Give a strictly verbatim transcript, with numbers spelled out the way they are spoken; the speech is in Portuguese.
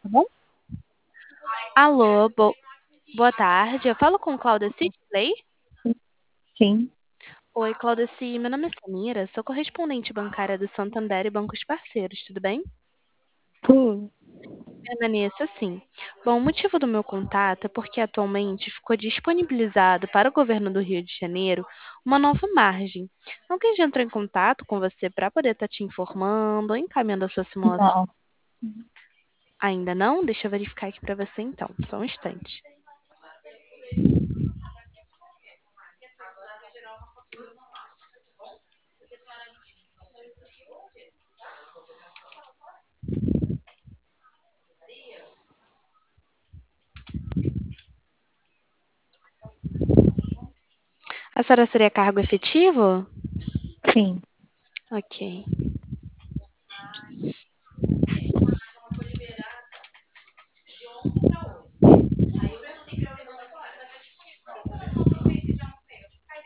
bom? Alô, bo- boa tarde. Eu falo com Cláudia Citley? Sim, Oi, Cláudia Ci, meu nome é Samira, sou correspondente bancária do Santander e Bancos Parceiros, tudo bem? tudo. Permaneço assim. Bom, o motivo do meu contato é porque atualmente ficou disponibilizado para o governo do Rio de Janeiro uma nova margem. Alguém já entrou em contato com você para poder estar te informando ou encaminhando a sua simulação? Não, Ainda não? Deixa eu verificar aqui para você então, só um instante. A senhora seria cargo efetivo? sim. Ok.